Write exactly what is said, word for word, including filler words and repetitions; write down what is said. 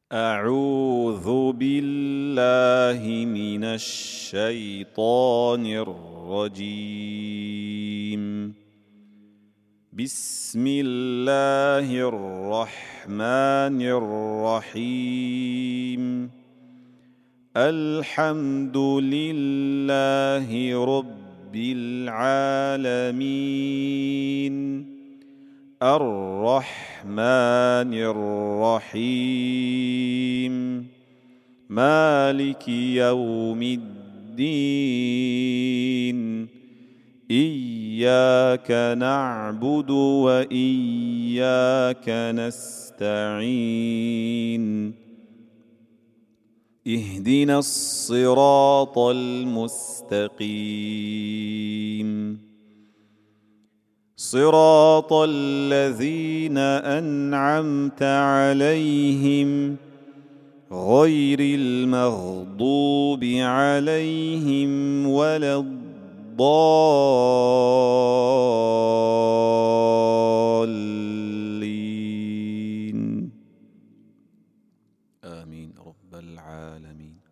أعوذ بالله من الشيطان الرجيم. بسم الله الرحمن الرحيم. الحمد لله رب العالمين الرحمن الرحيم مالك يوم الدين إياك نعبد وإياك نستعين اهدنا الصراط المستقيم صراط الذين أنعمت عليهم غير المغضوب عليهم ولا الضالين آمين رب العالمين.